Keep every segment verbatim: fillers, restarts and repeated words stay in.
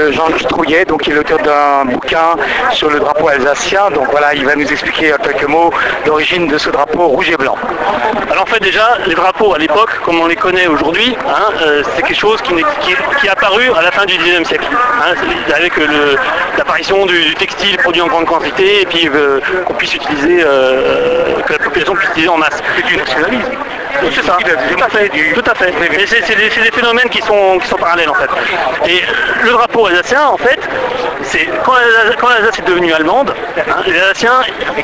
de Jean Trouillet, donc, qui est l'auteur d'un bouquin sur le drapeau alsacien. Donc voilà, il va nous expliquer en quelques mots l'origine de ce drapeau rouge et blanc. Alors en fait déjà, les drapeaux à l'époque, comme on les connaît aujourd'hui, hein, euh, c'est quelque chose qui, qui, qui est apparu à la fin du dix-neuvième siècle, hein, avec l'apparition du, du textile produit en grande quantité et puis euh, qu'on puisse utiliser, euh, que la population puisse utiliser en masse. C'est du nationalisme. C'est ça, tout à fait, tout à fait. Et c'est des, des phénomènes qui sont, qui sont parallèles en fait. Et le drapeau alsacien, en fait, c'est quand l'Alsace est devenue allemande, hein, les Alsaciens,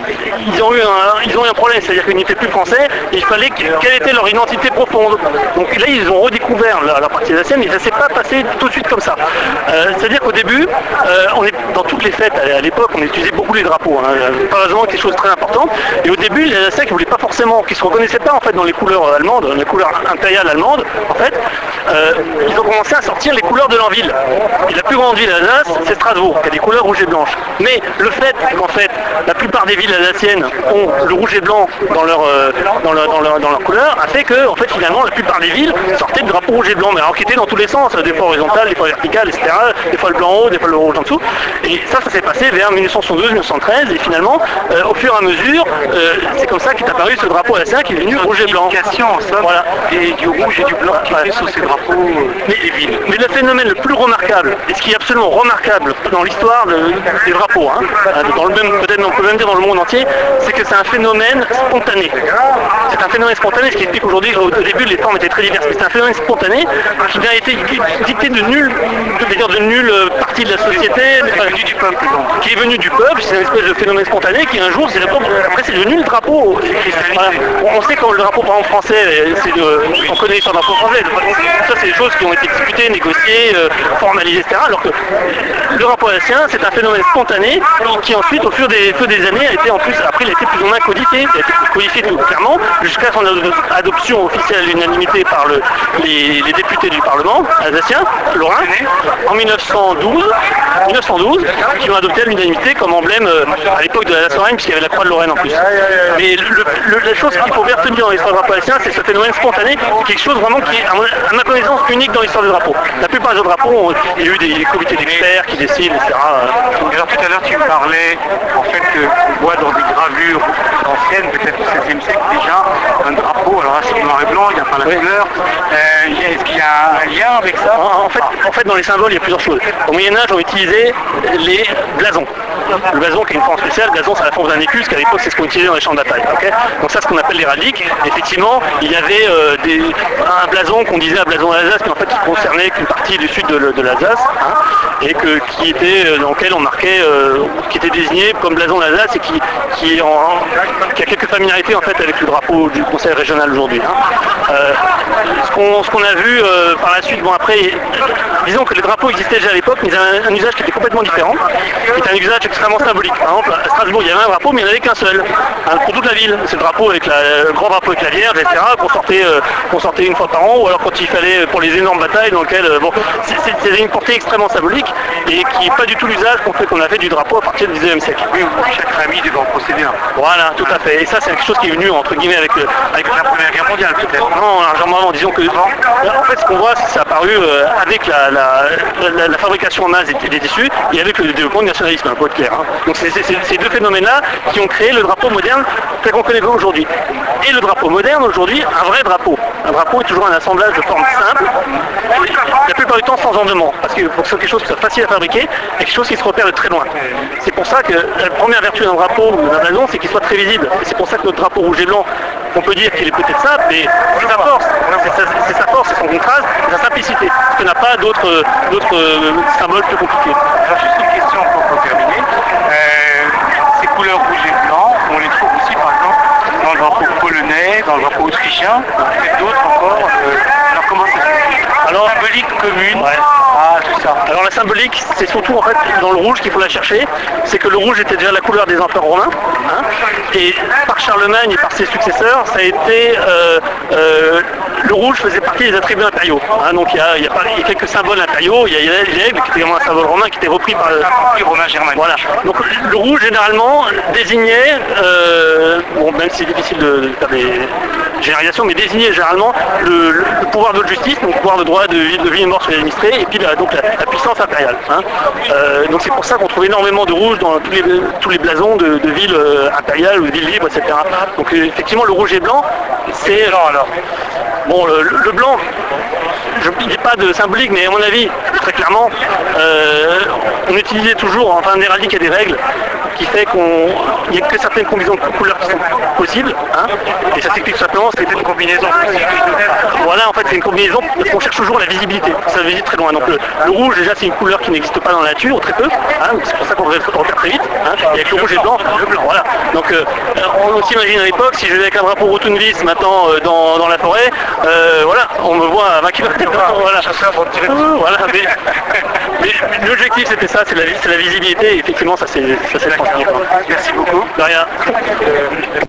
ils ont eu un, ils ont eu un problème, c'est-à-dire qu'ils n'étaient plus français, et il fallait que, quelle était leur identité profonde. Donc là, ils ont redécouvert la, la partie alsacienne, mais ça ne s'est pas passé tout de suite comme ça. Euh, c'est-à-dire qu'au début, euh, on est, dans toutes les fêtes à, à l'époque, on utilisait beaucoup les drapeaux, hein, pas vraiment quelque chose de très important. Et au début, les Alsaciens qui ne voulaient pas forcément, qui ne se reconnaissaient pas en fait dans les couleurs allemandes, les couleurs impériales allemandes, en fait, euh, ils ont commencé à sortir les couleurs de leur ville. Et la plus grande ville d'Alsace, c'est Strasbourg, qui a des couleurs rouges et blanches. Mais le fait qu'en fait, la plupart des villes alsaciennes ont le rouge et blanc dans leur, euh, dans leur, dans leur, dans leur couleur, a fait que, en fait, finalement, la plupart des villes sortaient du drapeau rouge et blanc, mais alors qui était dans tous les sens, des fois horizontales, des fois verticales, et cetera. Des fois le blanc en haut, des fois le rouge en dessous. Et ça, ça s'est passé vers mille neuf cent soixante-douze mille neuf cent treize, et finalement, euh, au fur et à mesure, euh, c'est comme ça qu'est apparu ce drapeau alsacien qui est devenu rouge et blanc. Voilà. Et du rouge et du blanc qui fait sur ces drapeaux mais, des villes. Mais le phénomène le plus remarquable, et ce qui est absolument remarquable dans l'histoire des drapeaux, hein, dans le même, peut-être on peut même dire dans le monde entier, c'est que c'est un phénomène spontané. C'est un phénomène spontané, ce qui explique aujourd'hui qu'au début les formes étaient très diverses, mais c'est un phénomène spontané qui n'a été dicté de nulle, de, dire de nulle partie de la société, enfin, venu du peuple, qui est venu du peuple, c'est une espèce de phénomène spontané qui un jour, c'est après c'est devenu le drapeau. Voilà. On sait quand le drapeau par exemple français, c'est de, on connaît l'histoire d'un drapeau français, ça c'est des choses qui ont été discutées, négociées, euh, formalisées, et cetera. Alors que le drapeau alsacien, c'est un phénomène spontané qui ensuite, au fur des, feu des années, a été en plus, après il a été plus ou moins codifié, il a été codifié tout clairement, jusqu'à son adoption officielle à l'unanimité par le, les, les députés du Parlement alsacien, lorrain, en mille neuf cent douze, mille neuf cent douze, qui ont adopté à l'unanimité comme emblème euh, à l'époque de l'Alsace-Lorraine, puisqu'il y avait la croix de Lorraine en plus. Mais le, le, la chose qu'il faut bien retenir dans l'histoire du drapeau alsacien, c'est ce phénomène spontané, quelque chose vraiment qui est, à ma connaissance, unique dans l'histoire du drapeau. La plupart des autres drapeaux, il y a eu des comités d'experts qui décident, et cetera. Et alors tout à l'heure tu parlais en fait qu'on voit dans des gravures anciennes, peut-être au seizième siècle déjà, un drapeau, alors là c'est noir et blanc, il n'y a pas la oui. couleur. Euh, Est-ce qu'il y a un lien avec ça? en, en, fait, en fait dans les symboles il y a plusieurs choses. Au Moyen-Âge on utilisait les blasons. Le blason qui est une forme spéciale, le blason c'est la forme d'un écus, qu'à l'époque c'est ce qu'on utilisait dans les champs de bataille. Okay, donc ça c'est ce qu'on appelle l'héraldique. Effectivement, il y avait euh, des, un blason qu'on disait un blason d'Alsace, mais en fait qui concernait qu'une partie du sud de, de l'Alsace, hein, et que, qui était, euh, dans lequel on marquait, euh, qui était désigné comme blason d'Alsace et qui, qui, est en, qui a quelques familiarités en fait avec le drapeau du conseil régional aujourd'hui. Hein. Euh, ce qu'on ce qu'on a vu euh, par la suite, bon après, disons que les drapeaux existaient déjà à l'époque, mais ils avaient un, un usage qui était complètement différent, qui était un usage extrêmement symbolique. Par exemple, à Strasbourg, il y avait un drapeau, mais il n'y en avait qu'un seul, hein, pour toute la ville. C'est le drapeau avec la, le grand drapeau avec la Vierge, et cetera, qu'on sortait, euh, qu'on sortait une fois par an, ou alors quand il fallait pour les énormes batailles dans lesquelles, euh, bon, c'est une portée extrêmement symbolique, et qui n'est pas du tout l'usage qu'on fait qu'on a fait du drapeau à partir du dix-neuvième siècle. Oui, chaque famille devait en procéder un. Voilà, tout à fait. Et ça, c'est quelque chose qui est venu, entre guillemets, avec, le, avec la Première Guerre mondiale, peut-être. Non, largement avant, disons que... En fait, ce qu'on voit, c'est que ça a apparu euh, avec la, la, la, la fabrication en masse des, des tissus, et avec le développement du nationalisme, un peu clair. Hein. Donc c'est ces deux phénomènes-là qui ont créé le drapeau moderne tel qu'on connaît aujourd'hui. Et le drapeau moderne, aujourd'hui, un vrai drapeau. Un drapeau est toujours un assemblage de formes simples, la plupart du temps sans ornement, parce qu'il faut que ce soit quelque chose qui soit facile à fabriquer, et quelque chose qui se repère de très loin. C'est pour ça que la première vertu d'un drapeau ou d'un blason, c'est qu'il soit très visible. Et c'est pour ça que notre drapeau rouge et blanc, on peut dire qu'il est peut-être simple, mais c'est sa force, c'est sa force, c'est son contraste, c'est sa simplicité. Parce qu'on n'a pas d'autres euh, symboles plus compliqués. Alors juste une question pour, pour terminer. Euh, ces couleurs rouge et blanc, on les trouve aussi par exemple dans le drapeau polonais, dans le drapeau autrichien, et d'autres encore. Euh, alors comment ça se fait? Alors symbolique commune. Ouais. Ah, c'est ça. Alors la symbolique, c'est surtout en fait dans le rouge qu'il faut la chercher. C'est que le rouge était déjà la couleur des empereurs romains. Hein, et par Charlemagne et par ses successeurs, ça a été euh, euh, le rouge faisait partie des attributs impériaux. Hein, donc il y, a, il, y a pas, il y a quelques symboles impériaux. Il y a l'aigle qui était vraiment un symbole romain qui était repris par le romain germanique. Voilà. Donc le rouge généralement désignait, euh, bon même si c'est difficile de, de faire des généralisation, mais désigner généralement le, le, le pouvoir de justice, donc le pouvoir de droit de vie, de vie et mort sur les administrés, et puis la, donc la, la puissance impériale. Hein. Euh, donc c'est pour ça qu'on trouve énormément de rouge dans tous les, tous les blasons de, de villes euh, impériales ou de villes libres, et cetera. Donc euh, effectivement le rouge et blanc, c'est... alors, bon, le, le blanc, je ne dis pas de symbolique, mais à mon avis, très clairement, euh, on utilisait toujours, enfin en héraldique, il y a des règles qui fait qu'on il n'y a que certaines combinaisons de couleurs qui sont possibles, hein, et ça s'explique simplement, c'est une combinaison. Voilà, en fait, c'est une combinaison parce qu'on cherche toujours la visibilité, ça visite très loin. Donc le, le rouge, déjà, c'est une couleur qui n'existe pas dans la nature, ou très peu, hein, c'est pour ça qu'on repère très vite, hein, et avec le rouge et le blanc, le blanc, voilà. Donc euh, on s'imagine à l'époque, si je vais avec un drapeau Rotunvis maintenant euh, dans, dans la forêt, euh, voilà, on me voit à vingt kilomètres. Voilà. Voilà, mais, mais l'objectif c'était ça, c'est la, la visibilité, et effectivement ça c'est ça c'est Merci beaucoup. De rien.